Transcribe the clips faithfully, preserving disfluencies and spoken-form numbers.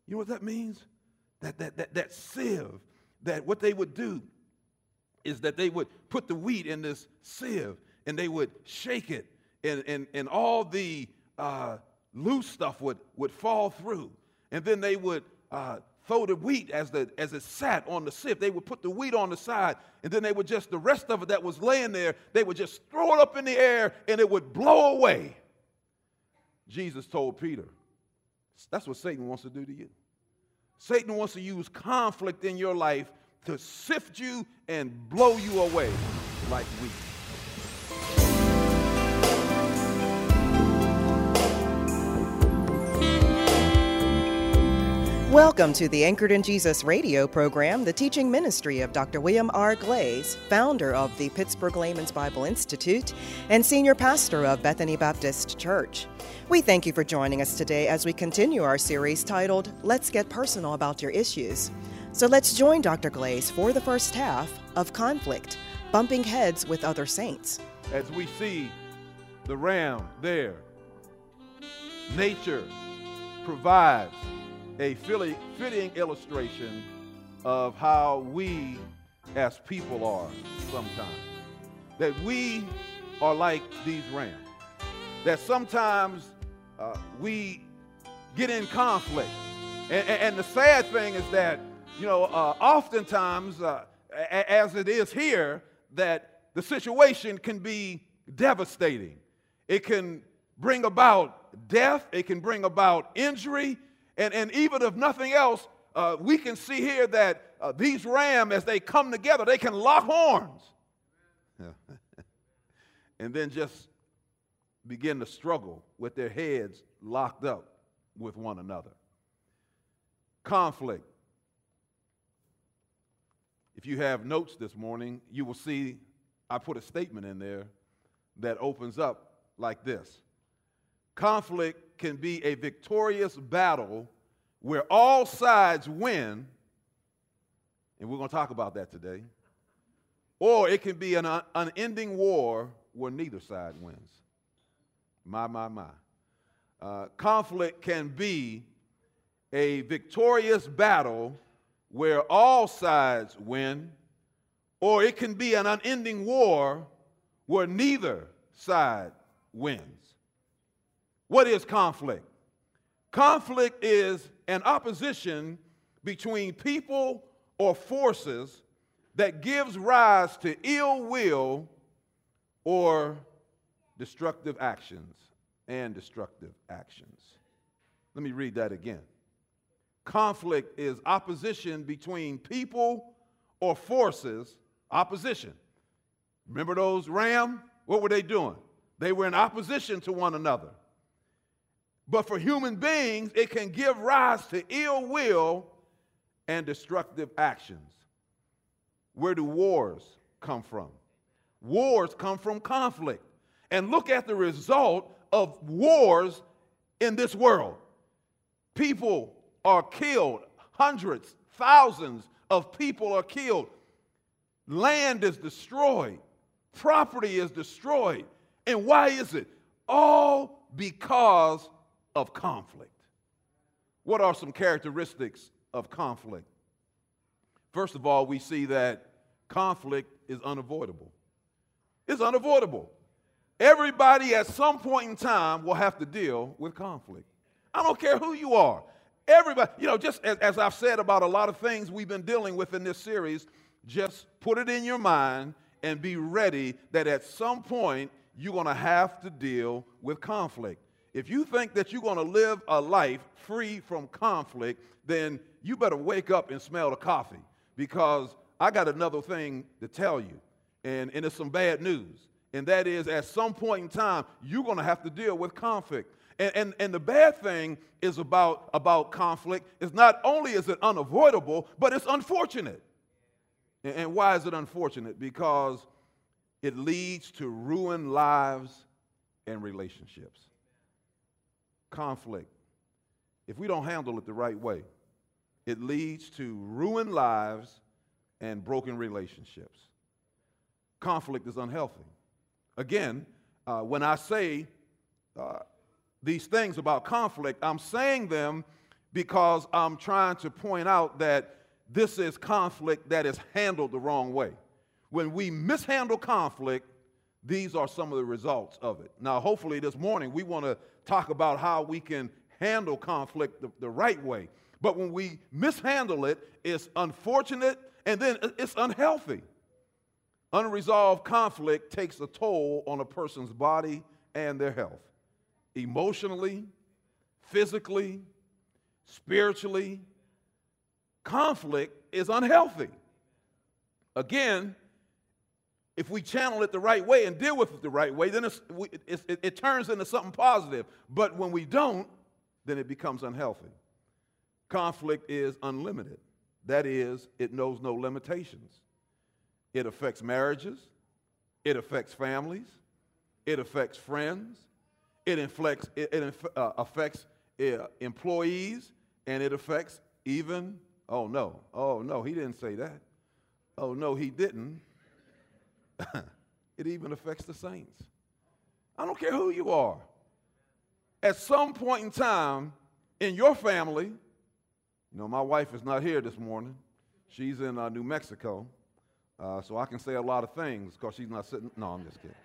You know what that means? That, that, that, that sieve, that what they would do is that they would put the wheat in this sieve and they would shake it, and, and, and all the uh, loose stuff would, would fall through. And then they would uh, throw the wheat as, the, as it sat on the sieve. They would put the wheat on the side, and then they would just, the rest of it that was laying there, they would just throw it up in the air, and it would blow away. Jesus told Peter, that's what Satan wants to do to you. Satan wants to use conflict in your life to sift you and blow you away like wheat. Welcome to the Anchored in Jesus radio program, the teaching ministry of Doctor William R. Glaze, founder of the Pittsburgh Layman's Bible Institute and senior pastor of Bethany Baptist Church. We thank you for joining us today as we continue our series titled, Let's Get Personal About Your Issues. So let's join Doctor Glaze for the first half of Conflict, Bumping Heads with Other Saints. As we see the ram there, nature provides a fitting illustration of how we as people are sometimes. That we are like these rams. That sometimes uh, we get in conflict. And, and the sad thing is that, you know, uh, oftentimes, uh, as it is here, that the situation can be devastating. It can bring about death. It can bring about injury. And, and even if nothing else, uh, we can see here that uh, these rams, as they come together, they can lock horns. And then just begin to struggle with their heads locked up with one another. Conflict. If you have notes this morning, you will see I put a statement in there that opens up like this. Conflict can be a victorious battle where all sides win, and we're going to talk about that today, or it can be an unending war where neither side wins. My, my, my. Uh, conflict can be a victorious battle where all sides win, or it can be an unending war where neither side wins. What is conflict? Conflict is an opposition between people or forces that gives rise to ill will or destructive actions and destructive actions. Let me read that again. Conflict is opposition between people or forces, opposition. Remember those ram? What were they doing? They were in opposition to one another. But for human beings, it can give rise to ill will and destructive actions. Where do wars come from? Wars come from conflict. And look at the result of wars in this world. People are killed. Hundreds, thousands of people are killed. Land is destroyed. Property is destroyed. And why is it? All because of conflict. What are some characteristics of conflict? First of all, we see that conflict is unavoidable. It's unavoidable. Everybody at some point in time will have to deal with conflict. I don't care who you are. Everybody, you know, just as, as I've said about a lot of things we've been dealing with in this series, just put it in your mind and be ready that at some point you're going to have to deal with conflict. If you think that you're going to live a life free from conflict, then you better wake up and smell the coffee, because I got another thing to tell you, and, and it's some bad news, and that is at some point in time, you're going to have to deal with conflict. And, and, and the bad thing is about, about conflict is not only is it unavoidable, but it's unfortunate. And, and why is it unfortunate? Because it leads to ruined lives and relationships. Conflict, if we don't handle it the right way, it leads to ruined lives and broken relationships. Conflict is unhealthy. Again, uh, when I say uh, these things about conflict, I'm saying them because I'm trying to point out that this is conflict that is handled the wrong way. When we mishandle conflict, these are some of the results of it. Now, hopefully this morning we want to talk about how we can handle conflict the, the right way. But when we mishandle it, it's unfortunate and then it's unhealthy. Unresolved conflict takes a toll on a person's body and their health, emotionally, physically, spiritually. Conflict is unhealthy. Again, if we channel it the right way and deal with it the right way, then it's, we, it's, it, it turns into something positive. But when we don't, then it becomes unhealthy. Conflict is unlimited. That is, it knows no limitations. It affects marriages. It affects families. It affects friends. It, inflects, it, it uh, affects uh, employees. And it affects even, oh no, oh no, he didn't say that. Oh no, he didn't. It even affects the saints. I don't care who you are. At some point in time in your family, you know, my wife is not here this morning. She's in uh, New Mexico, uh, so I can say a lot of things because she's not sitting. No, I'm just kidding.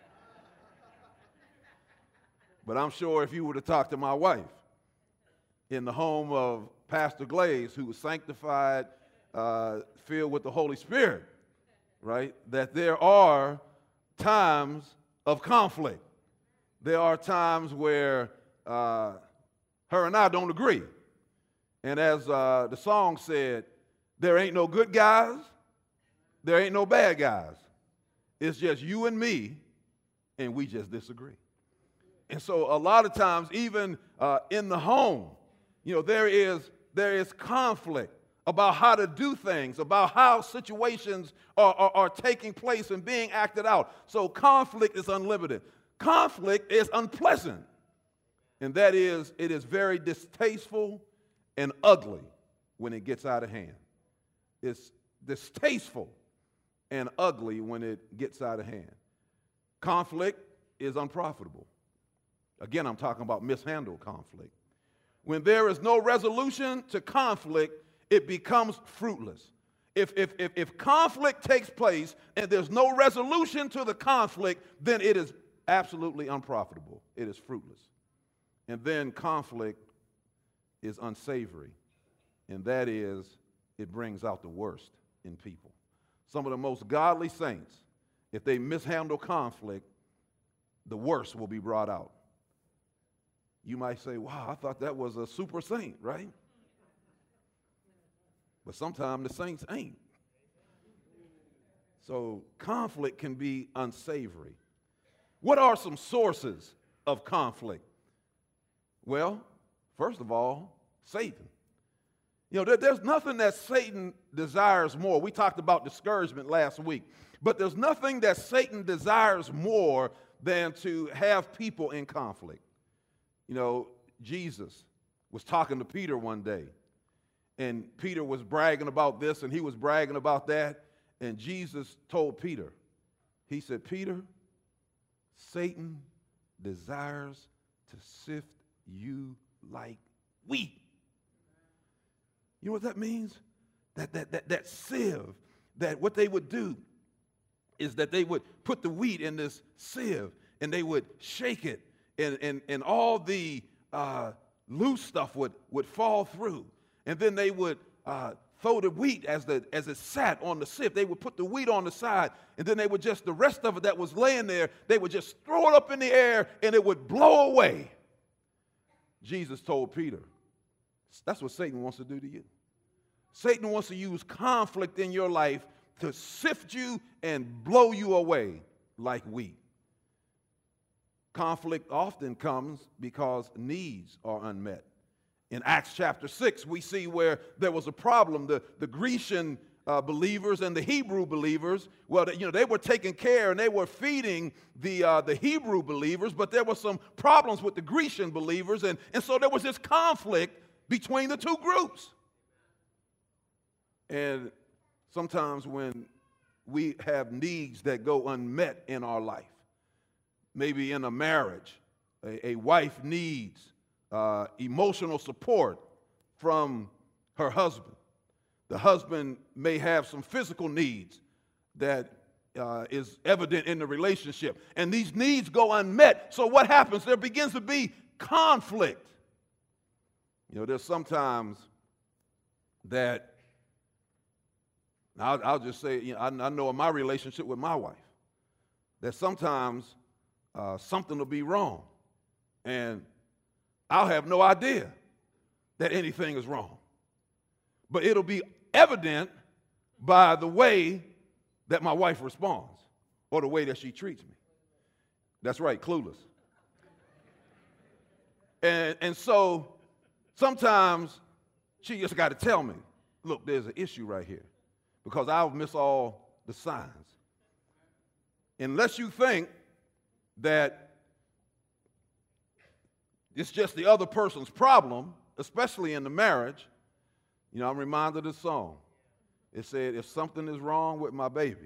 But I'm sure if you were to talk to my wife in the home of Pastor Glaze, who was sanctified, uh, filled with the Holy Spirit, right, that there are times of conflict. There are times where uh, her and I don't agree. And as uh, the song said, there ain't no good guys, there ain't no bad guys. It's just you and me, and we just disagree. And so a lot of times, even uh, in the home, you know, there is, there is conflict about how to do things, about how situations are, are, are taking place and being acted out. So conflict is unlimited. Conflict is unpleasant. And that is, it is very distasteful and ugly when it gets out of hand. It's distasteful and ugly when it gets out of hand. Conflict is unprofitable. Again, I'm talking about mishandled conflict. When there is no resolution to conflict, it becomes fruitless. If, if, if, if conflict takes place and there's no resolution to the conflict, then it is absolutely unprofitable. It is fruitless. And then conflict is unsavory, and that is, it brings out the worst in people. Some of the most godly saints, if they mishandle conflict, the worst will be brought out. You might say, wow, I thought that was a super saint, right? But sometimes the saints ain't. So conflict can be unsavory. What are some sources of conflict? Well, first of all, Satan. You know, there, there's nothing that Satan desires more. We talked about discouragement last week. But there's nothing that Satan desires more than to have people in conflict. You know, Jesus was talking to Peter one day, and Peter was bragging about this, and he was bragging about that, and Jesus told Peter, he said, Peter, Satan desires to sift you like wheat. You know what that means? That, that, that, that sieve, that what they would do is that they would put the wheat in this sieve, and they would shake it, and, and, and all the uh, loose stuff would, would fall through. And then they would uh, throw the wheat as, the, as it sat on the sieve. They would put the wheat on the side, and then they would just, the rest of it that was laying there, they would just throw it up in the air, and it would blow away. Jesus told Peter, that's what Satan wants to do to you. Satan wants to use conflict in your life to sift you and blow you away like wheat. Conflict often comes because needs are unmet. In Acts chapter six, we see where there was a problem. The, the Grecian uh, believers and the Hebrew believers, well, you know, they were taking care and they were feeding the, uh, the Hebrew believers, but there were some problems with the Grecian believers, and, and so there was this conflict between the two groups. And sometimes when we have needs that go unmet in our life, maybe in a marriage, a, a wife needs uh, emotional support from her husband. The husband may have some physical needs that uh, is evident in the relationship, and these needs go unmet. So what happens? There begins to be conflict. You know, there's sometimes that, I'll, I'll just say, you know, I, I know in my relationship with my wife, that sometimes uh, something will be wrong, and I'll have no idea that anything is wrong. But it'll be evident by the way that my wife responds or the way that she treats me. That's right, clueless. And, and so sometimes she just got to tell me, look, there's an issue right here, because I'll miss all the signs. Unless you think that it's just the other person's problem, especially in the marriage, you know, I'm reminded of the song. It said, if something is wrong with my baby,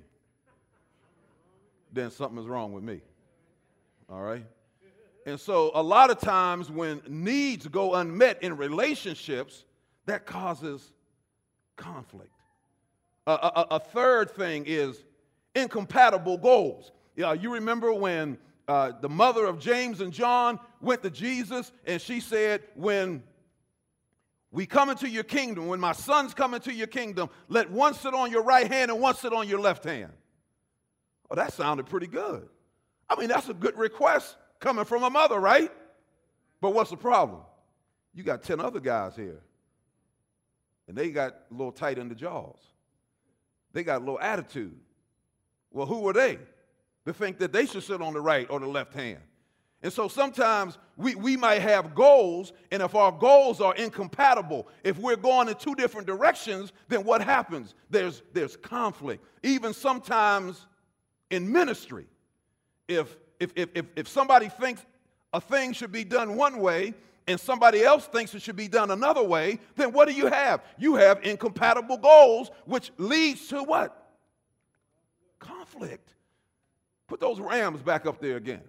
then something is wrong with me. All right? And so a lot of times when needs go unmet in relationships, that causes conflict. A, a, a third thing is incompatible goals. Yeah, you remember when uh, the mother of James and John went to Jesus and she said, when we come into your kingdom, when my sons come into your kingdom, let one sit on your right hand and one sit on your left hand. Oh, that sounded pretty good. I mean, that's a good request coming from a mother, right? But what's the problem? You got ten other guys here, and they got a little tight in the jaws. They got a little attitude. Well, who are they to think that they should sit on the right or the left hand? And so sometimes we, we might have goals, and if our goals are incompatible, if we're going in two different directions, then what happens? There's, there's conflict. Even sometimes in ministry, if, if, if, if, if somebody thinks a thing should be done one way and somebody else thinks it should be done another way, then what do you have? You have incompatible goals, which leads to what? Conflict. Put those rams back up there again.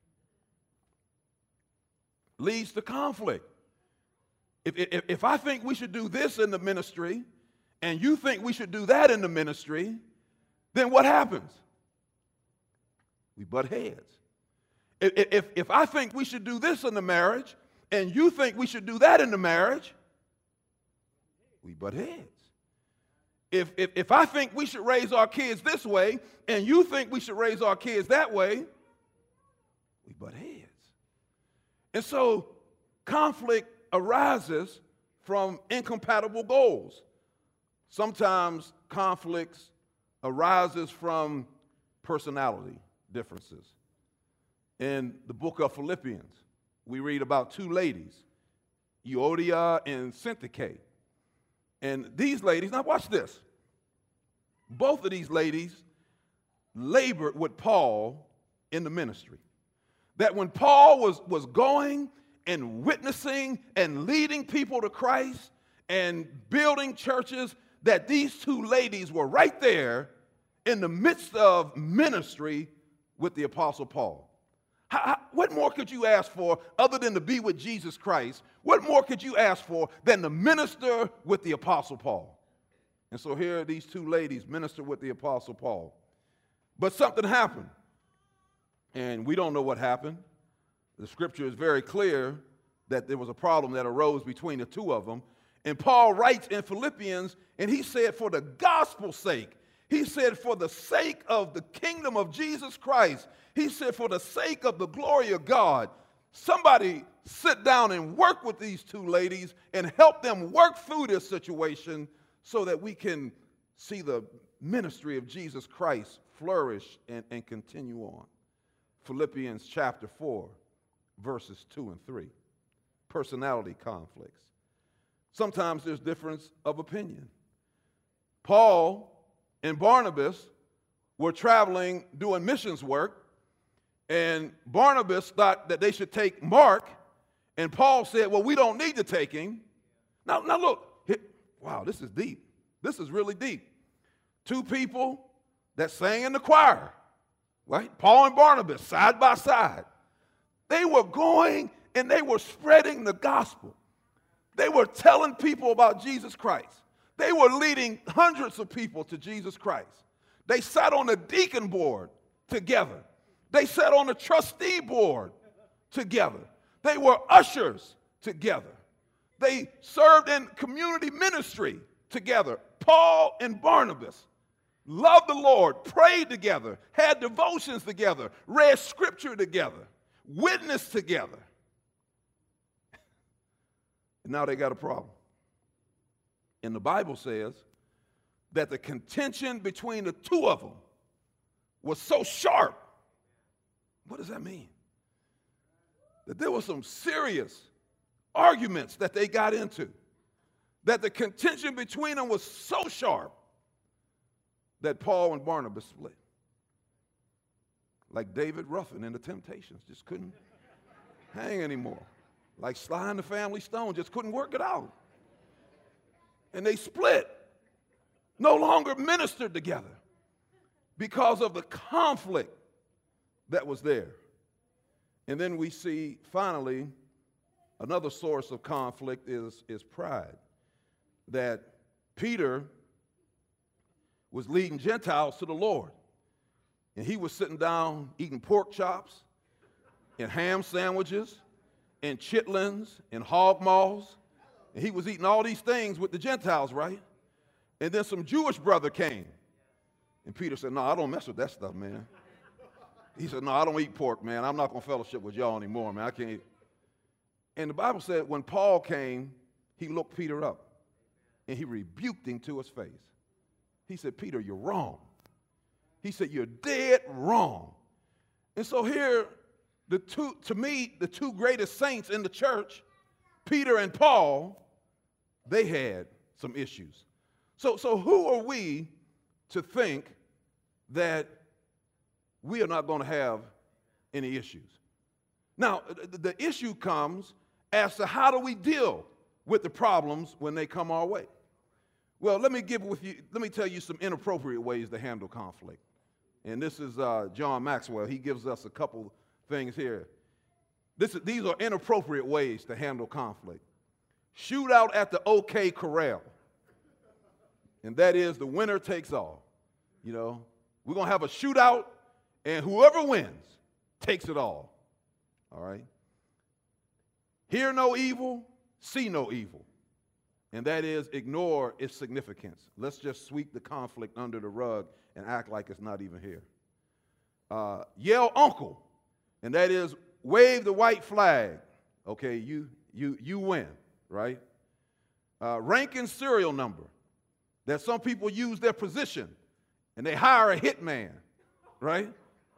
Leads to conflict. If, if, if I think we should do this in the ministry and you think we should do that in the ministry, then what happens? We butt heads. If, if, if I think we should do this in the marriage and you think we should do that in the marriage, we butt heads. If, if, if I think we should raise our kids this way and you think we should raise our kids that way, we butt heads. And so conflict arises from incompatible goals. Sometimes conflicts arises from personality differences. In the book of Philippians, we read about two ladies, Euodia and Syntyche. And these ladies, now watch this. Both of these ladies labored with Paul in the ministry. That when Paul was, was going and witnessing and leading people to Christ and building churches, that these two ladies were right there in the midst of ministry with the Apostle Paul. How, how, what more could you ask for other than to be with Jesus Christ? What more could you ask for than to minister with the Apostle Paul? And so here these two ladies minister with the Apostle Paul. But something happened. And we don't know what happened. The scripture is very clear that there was a problem that arose between the two of them. And Paul writes in Philippians, and he said, for the gospel's sake, he said, for the sake of the kingdom of Jesus Christ, he said, for the sake of the glory of God, somebody sit down and work with these two ladies and help them work through this situation so that we can see the ministry of Jesus Christ flourish and, and continue on. Philippians chapter four, verses two and three. Personality conflicts. Sometimes there's difference of opinion. Paul and Barnabas were traveling doing missions work, and Barnabas thought that they should take Mark, and Paul said, well, we don't need to take him. Now, now look, wow, this is deep. This is really deep. Two people that sang in the choir. Right? Paul and Barnabas, side by side. They were going and they were spreading the gospel. They were telling people about Jesus Christ. They were leading hundreds of people to Jesus Christ. They sat on the deacon board together. They sat on the trustee board together. They were ushers together. They served in community ministry together. Paul and Barnabas loved the Lord, prayed together, had devotions together, read scripture together, witnessed together. And now they got a problem. And the Bible says that the contention between the two of them was so sharp. What does that mean? That there were some serious arguments that they got into. That the contention between them was so sharp that Paul and Barnabas split. Like David Ruffin in the Temptations, just couldn't hang anymore. Like Sly and the Family Stone, just couldn't work it out. And they split, no longer ministered together because of the conflict that was there. And then we see, finally, another source of conflict is, is pride. That Peter was leading Gentiles to the Lord. And he was sitting down eating pork chops and ham sandwiches and chitlins and hog maws. And he was eating all these things with the Gentiles, right? And then some Jewish brother came. And Peter said, no, I don't mess with that stuff, man. He said, no, I don't eat pork, man. I'm not going to fellowship with y'all anymore, man. I can't. And the Bible said when Paul came, he looked Peter up. And he rebuked him to his face. He said, Peter, you're wrong. He said, you're dead wrong. And so here, the two, to me, the two greatest saints in the church, Peter and Paul, they had some issues. So, so who are we to think that we are not going to have any issues? Now, the, the issue comes as to how do we deal with the problems when they come our way. Well, let me give with you, let me tell you some inappropriate ways to handle conflict. And this is uh, John Maxwell. He gives us a couple things here. This, these are inappropriate ways to handle conflict. Shootout at the OK Corral. And that is the winner takes all. You know, we're going to have a shootout, and whoever wins takes it all. All right? Hear no evil, see no evil. And that is ignore its significance. Let's just sweep the conflict under the rug and act like it's not even here. Uh, yell uncle, and that is wave the white flag. Okay, you you you win, right? Uh, rank and serial number. That some people use their position and they hire a hitman, right?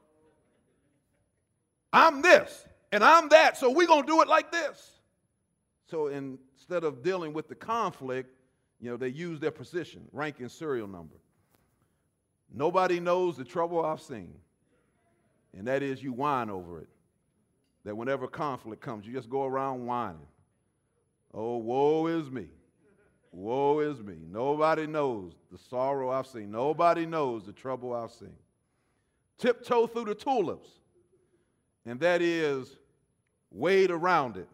I'm this and I'm that, so we're gonna do it like this. So instead of dealing with the conflict, you know, they use their position, rank and serial number. Nobody knows the trouble I've seen, and that is you whine over it. That whenever conflict comes, you just go around whining. Oh, woe is me. Woe is me. Nobody knows the sorrow I've seen. Nobody knows the trouble I've seen. Tiptoe through the tulips, and that is wade around it.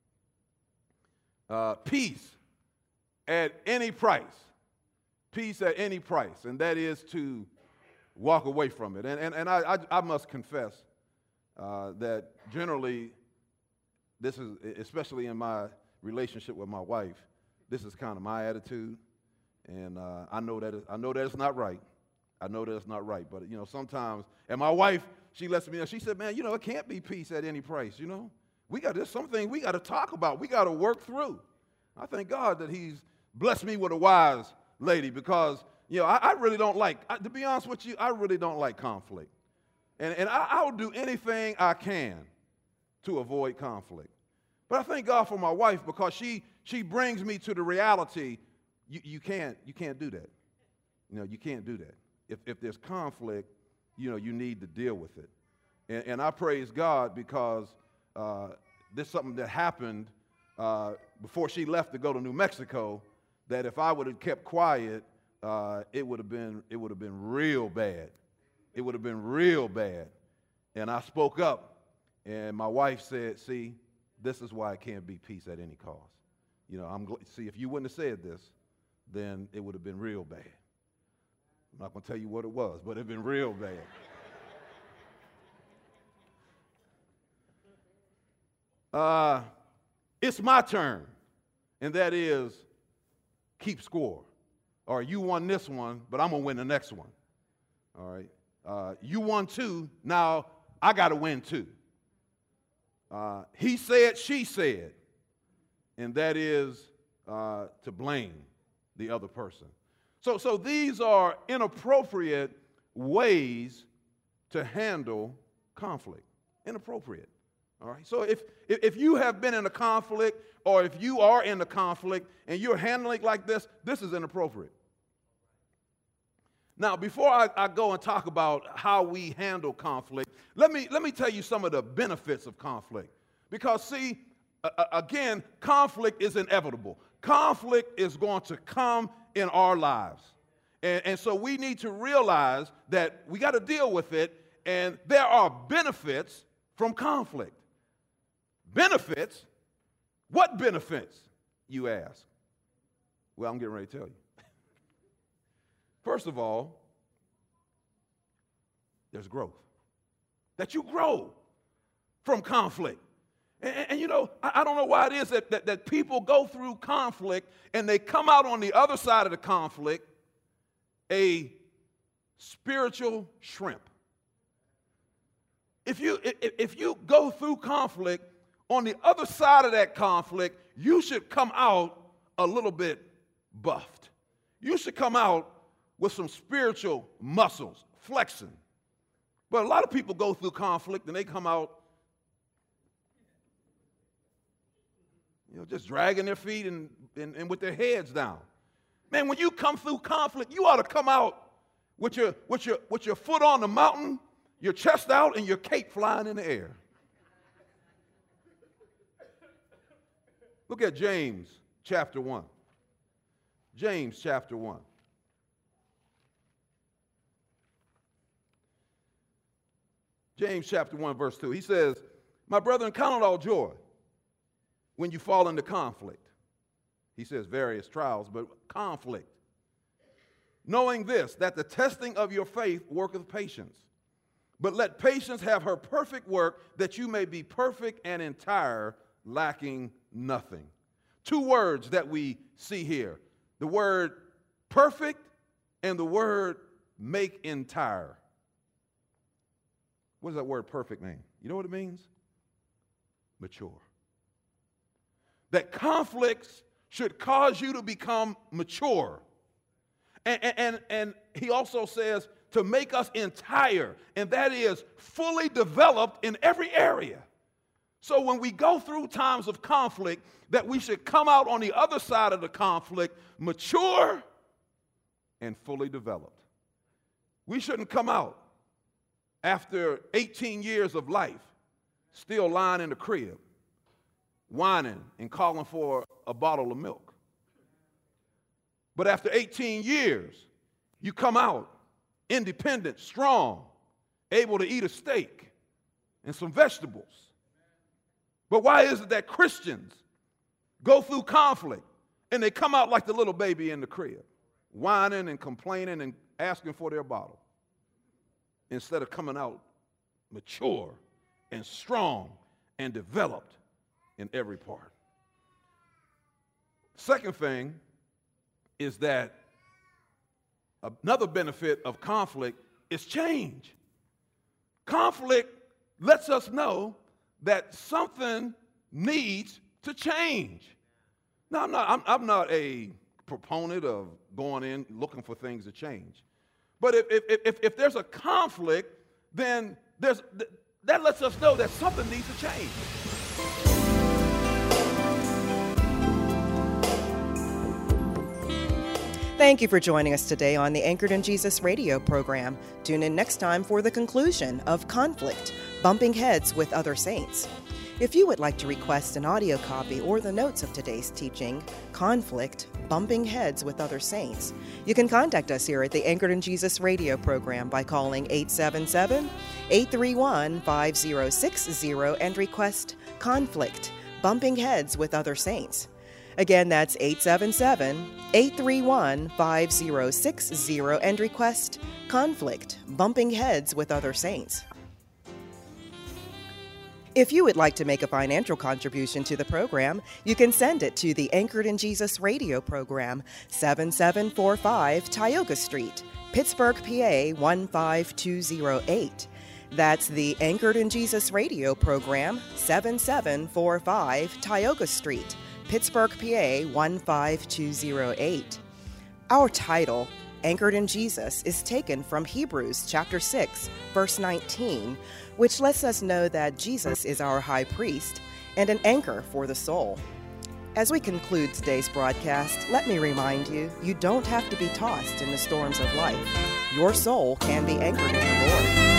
Uh, peace at any price. Peace at any price, and that is to walk away from it. And, and, and I, I, I must confess uh, that generally, this is, especially in my relationship with my wife, this is kind of my attitude, and uh, I know that it, I know that it's not right. I know that it's not right, but you know sometimes, and my wife, she lets me know. She said, "Man, you know it can't be peace at any price. You know, we got this something we got to talk about. We got to work through." I thank God that He's blessed me with a wise lady because you know I, I really don't like. I, to be honest with you, I really don't like conflict, and and I, I will do anything I can to avoid conflict. But I thank God for my wife because she she brings me to the reality. You, you can't you can't do that. You know you can't do that. If if there's conflict, you know you need to deal with it. And, and I praise God because uh, this is something that happened uh, before she left to go to New Mexico. That if I would have kept quiet, uh, it would have been it would have been real bad. It would have been real bad. And I spoke up, and my wife said, "See, this is why it can't be peace at any cost. You know, I'm gl- see, if you wouldn't have said this, then it would have been real bad. I'm not going to tell you what it was, but it'd been real bad. uh, it's my turn, and that is keep score. Or you won this one, but I'm going to win the next one. All right? Uh, you won two, now I got to win two. Uh, he said, she said, and that is uh, to blame the other person. So, so these are inappropriate ways to handle conflict. Inappropriate. All right. So if, if you have been in a conflict, or if you are in a conflict and you're handling it like this, this is inappropriate. Now, before I, I go and talk about how we handle conflict, let me, let me tell you some of the benefits of conflict. Because, see, uh, again, conflict is inevitable. Conflict is going to come in our lives. And, and so we need to realize that we got to deal with it, and there are benefits from conflict. Benefits? What benefits, you ask? Well, I'm getting ready to tell you. First of all, there's growth. That you grow from conflict. And, and, and you know, I, I don't know why it is that, that, that people go through conflict and they come out on the other side of the conflict a spiritual shrimp. If you, if, if you go through conflict, on the other side of that conflict, you should come out a little bit buffed. You should come out with some spiritual muscles, flexing. But a lot of people go through conflict and they come out, you know, just dragging their feet and, and, and with their heads down. Man, when you come through conflict, you ought to come out with your, with your, with your foot on the mountain, your chest out, and your cape flying in the air. Look at James chapter one. James chapter one. James chapter one, verse two. He says, my brethren, count it all joy when you fall into conflict. He says various trials, but conflict. Knowing this, that the testing of your faith worketh patience. But let patience have her perfect work, that you may be perfect and entire, lacking nothing. Two words that we see here. The word perfect and the word make entire. What does that word perfect mean? You know what it means? Mature. That conflicts should cause you to become mature. And, and, and he also says to make us entire, and that is fully developed in every area. So when we go through times of conflict, that we should come out on the other side of the conflict mature and fully developed. We shouldn't come out after eighteen years of life still lying in the crib, whining and calling for a bottle of milk. But after eighteen years, you come out independent, strong, able to eat a steak and some vegetables. But why is it that Christians go through conflict and they come out like the little baby in the crib, whining and complaining and asking for their bottle, instead of coming out mature and strong and developed in every part? Second thing is that another benefit of conflict is change. Conflict lets us know that something needs to change. Now, I'm not, I'm, I'm not a proponent of going in looking for things to change. But if, if, if, if there's a conflict, then there's, that lets us know that something needs to change. Thank you for joining us today on the Anchored in Jesus radio program. Tune in next time for the conclusion of Conflict, Bumping Heads with Other Saints. If you would like to request an audio copy or the notes of today's teaching, Conflict, Bumping Heads with Other Saints, you can contact us here at the Anchored in Jesus radio program by calling eight seven seven, eight three one, five zero six zero and request Conflict, Bumping Heads with Other Saints. Again, that's eight seven seven, eight three one, five zero six zero and request Conflict, Bumping Heads with Other Saints. If you would like to make a financial contribution to the program, you can send it to the Anchored in Jesus radio program, seven seven four five Tioga Street, Pittsburgh, P A one five two zero eight. That's the Anchored in Jesus radio program, seven seven four five Tioga Street, Pittsburgh, P A one five two zero eight. Our title, Anchored in Jesus, is taken from Hebrews chapter six, verse nineteen, which lets us know that Jesus is our high priest and an anchor for the soul. As we conclude today's broadcast, let me remind you, you don't have to be tossed in the storms of life. Your soul can be anchored in the Lord.